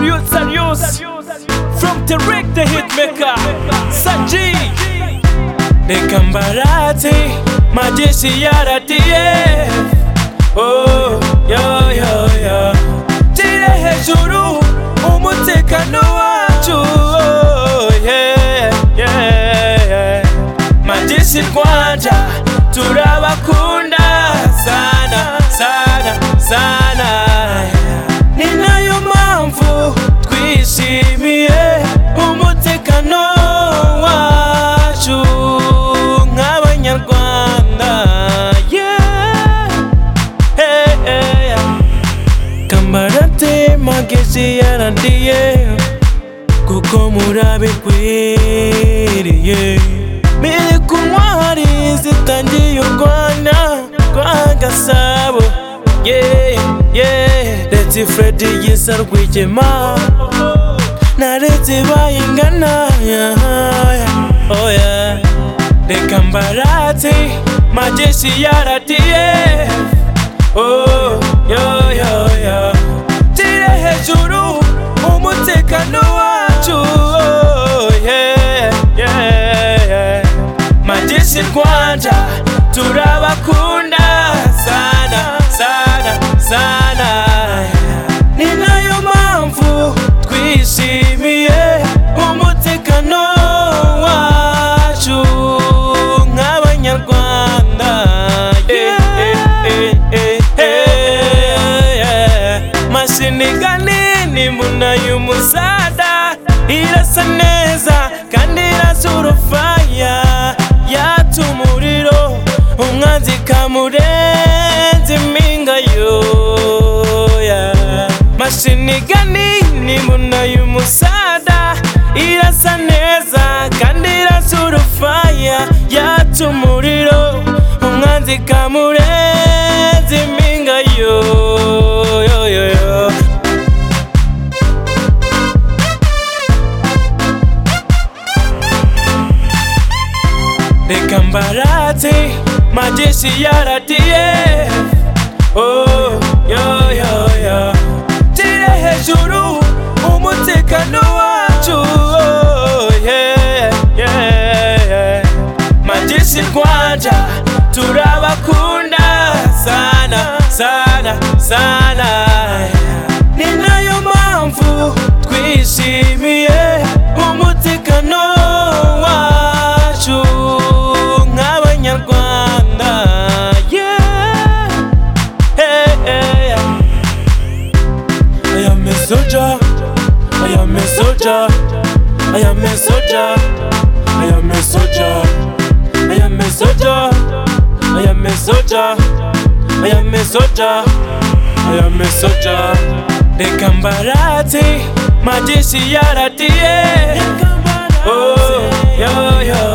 Serious from Tarek the Hitmaker Saji the Kambarati majeshi ya RDF. Oh yo yo yo tire hejuru umutekano wacu. Oh yeah yeah majeshi kwanja turabakunda sana sana sana. Ninayo mpamvu twishimiye umutekano wacu nk'abanyarwanda. Yeah hey, hey. Kambarati majeshi ya RDF kuko murabikwiriye. Biri ku ntwari zitangiye u Rwanda rwa Gasabo. Yeah yeah Leti Freddy Gisa Rwigema na Leti Bayingana. Oh yeah the Kambarati majeshi ya RDF. Oh yo yo yo tire hejuru umutekano wacu. Oh yeah yeah majeshi kwanja turabakunda sana sana sana. Ninayo mpamvu twishimiye umutekano wacu nk'abanyarwanda. Mashini gani mbona y'umusada irasa neza kandi irasura fire yatumuriro umwanzi kamurenze impinga yo. Mashini gani mbona y'umusada irasa neza kandi irasura fire yatumuriro umwanzi kamurenze impinga yo. The Kambarati majeshi ya RDF. Oh yo yo yo tire hejuru umutekano wacu. Oh yeah yeah majeshi kwanja turabakunda sana sana sana. Ninayo mpamvu twishimiye umutekano wacu nk'abanyarwanda. Yeah hey, hey. I am a soldier, I am a soldier, I am a soldier, I am a soldier, I am a soldier, I am a soldier, I am a soldier, I am a soldier. The Kambarati majeshi ya RDF. Oh yo yo